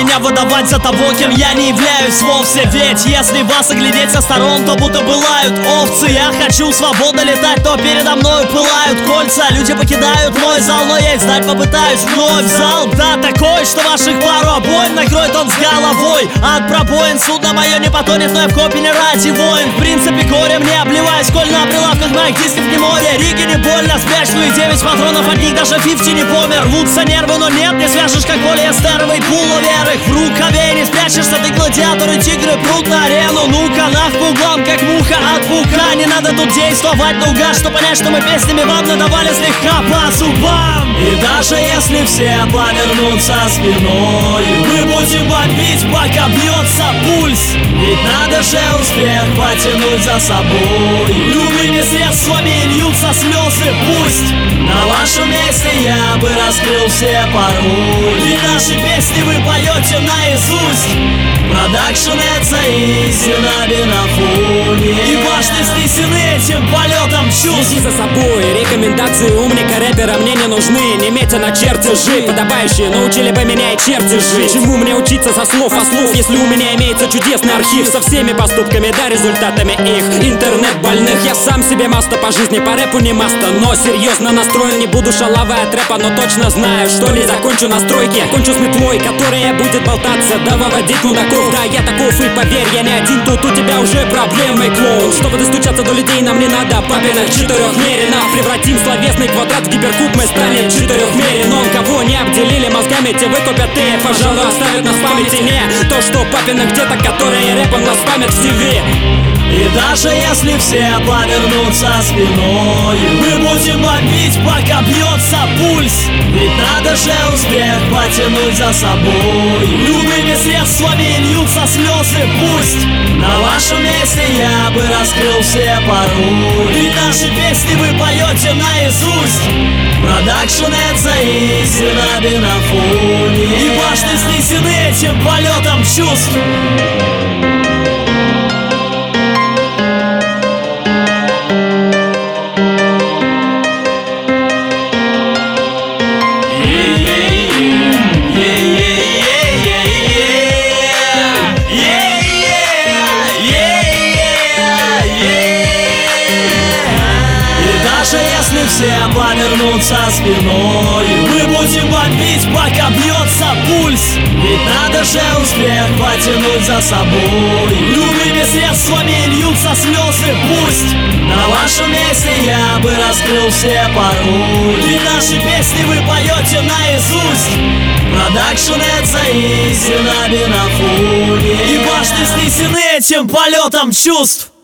меня выдавать за того, кем я не являюсь вовсе. Ведь если вас оглядеть со сторон, то будто бы лают овцы. Я хочу свободно летать, то передо мною пылают кольца. Люди покидают мой зал, но я издать попытаюсь вновь. Зал, да, такой, что ваших пару обоим накроет он с головой. От пробоин судно мое не потонет, но я в копе не ради воин. В принципе, горем не обливаюсь, коль на прилавках моих дисков не море. Риги не больно, спрячь 9 патронов, от них даже 50 не помер. Рвутся нервы, но нет, не свяжешь, как полиэстеровый пуловер. Их в рукаве не спрячешься, ты гладиаторы, тигры прут на арену. Ну-ка, нах по углам, как муха от пука. Не надо тут действовать наугад, что понять, что мы песнями вам надавали слегка по зубам. И даже если все повернутся спиной, мы будем бомбить, пока бьется пульс. Ведь надо же успех потянуть за собой. Любыми средствами льются слезы, пусть на вашем месте я бы раскрыл все пароли. Ведь наши песни вы поете наизусть. Продакшн это изи на бинофоне. И башни снесены этим полетом чувств. Следи за собой, рекомендации умника рэпера мне не нужны. Не метя на чертежи, подобающие научили бы меня и чертежи. Чему мне учиться со слов о слов, если у меня имеется чудесный архив со всеми поступками, да результатами их. Интернет больных, я сам себе маста по жизни, по рэпу не маста, но серьезно настроен. Не буду шалавой от рэпа, но точно знаю, что не закончу на стройке. Кончу с метлой, которая будет болтаться, да выводить мудаков. Да, я таков, и поверь, я не один, тут у тебя уже проблемы, клоун. Чтобы достучаться до людей, нам не надо папиных четырехмеренов. Превратим словесный квадрат в гиперкуб, мы станем четырехмеренным. Кого не обделили мозгами, те выкупят и, пожалуй, оставят нас в памяти не то, что папиных деток, которые рэпом нас спамят в ТВ. И даже если все повернутся спиной, мы будем бомбить, пока бьется пульс. Ведь надо же успех потянуть за собой. Любыми средствами льются слезы, пусть на вашем месте я бы раскрыл все пароли. Ведь наши песни вы поете наизусть. Продакшн это изи на бинофоне. И башни снесены этим полетом чувств. Если все повернутся спиной, мы будем бомбить, пока бьется пульс. Ведь надо же успех потянуть за собой. Любыми средствами льются слезы, пусть на вашем месте я бы раскрыл все пароли. Ведь наши песни вы поете наизусть. Продакшн это изи на бинофоне. И башни снесены этим полетом чувств.